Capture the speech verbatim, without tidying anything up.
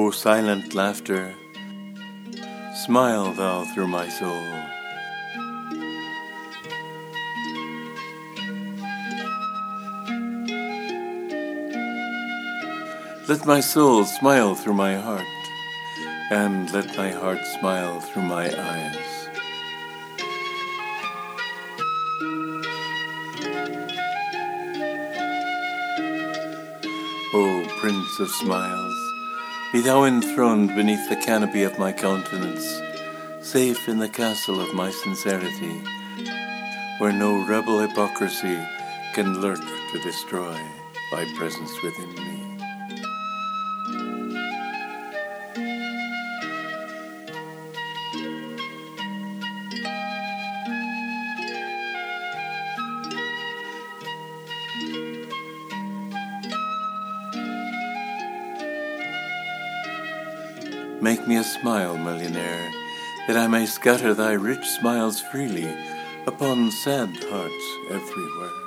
O silent laughter, smile thou through my soul. Let my soul smile through my heart, and let my heart smile through my eyes. O Prince of Smiles, be thou enthroned beneath the canopy of my countenance, safe in the castle of my sincerity, where no rebel hypocrisy can lurk to destroy thy presence within me. Make me a smile, millionaire, that I may scatter thy rich smiles freely upon sad hearts everywhere.